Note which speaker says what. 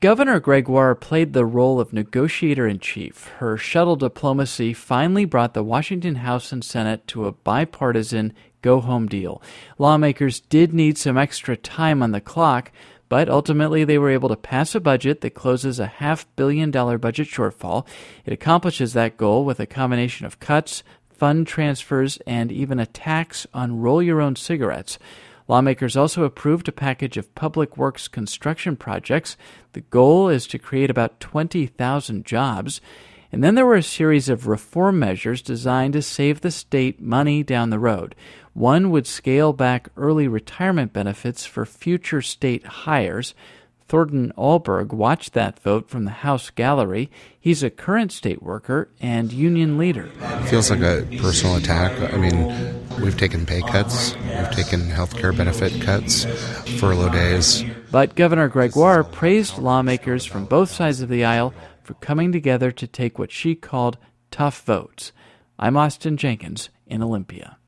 Speaker 1: Governor Gregoire played the role of negotiator-in-chief. Her shuttle diplomacy finally brought the Washington House and Senate to a bipartisan go-home deal. Lawmakers did need some extra time on the clock, but ultimately they were able to pass a budget that closes a $500 million budget shortfall. It accomplishes that goal with a combination of cuts, fund transfers, and even a tax on roll-your-own cigarettes. Lawmakers also approved a package of public works construction projects. The goal is to create about 20,000 jobs. And then there were a series of reform measures designed to save the state money down the road. One would scale back early retirement benefits for future state hires. Thornton Allberg watched that vote from the House gallery. He's a current state worker and union leader.
Speaker 2: It feels like a personal attack. I mean, we've taken pay cuts, we've taken health care benefit cuts, furlough days.
Speaker 1: But Governor Gregoire praised lawmakers from both sides of the aisle for coming together to take what she called tough votes. I'm Austin Jenkins in Olympia.